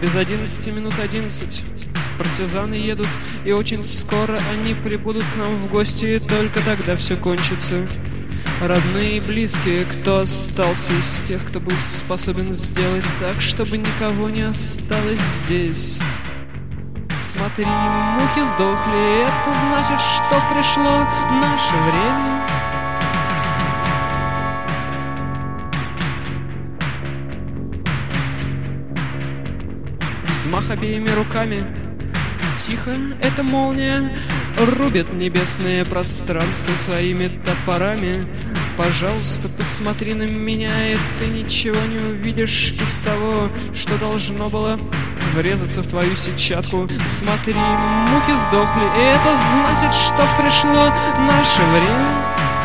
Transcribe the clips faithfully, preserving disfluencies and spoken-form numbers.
Без одиннадцати минут одиннадцать. Партизаны едут, и очень скоро они прибудут к нам в гости, и только тогда все кончится. Родные и близкие, кто остался из тех, кто был способен сделать так, чтобы никого не осталось здесь. Смотри, мухи сдохли, это значит, что пришло наше время. Взмах обеими руками. Тихо, эта молния рубит небесное пространство своими топорами. Пожалуйста, посмотри на меня, и ты ничего не увидишь из того, что должно было врезаться в твою сетчатку. Смотри, мухи сдохли, и это значит, что пришло наше время.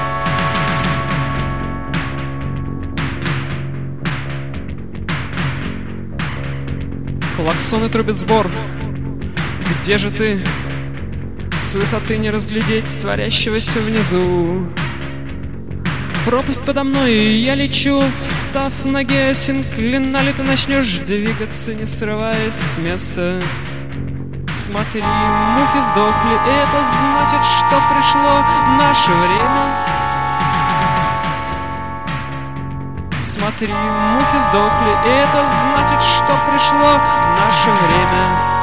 Клаксоны трубят сбор. Где же ты? С высоты не разглядеть творящегося внизу. Пропасть подо мной, и я лечу, встав на геосинклина, ли ты начнешь двигаться, не срываясь с места. Смотри, мухи сдохли, и это значит, что пришло наше время. Смотри, мухи сдохли, и это значит, что пришло наше время.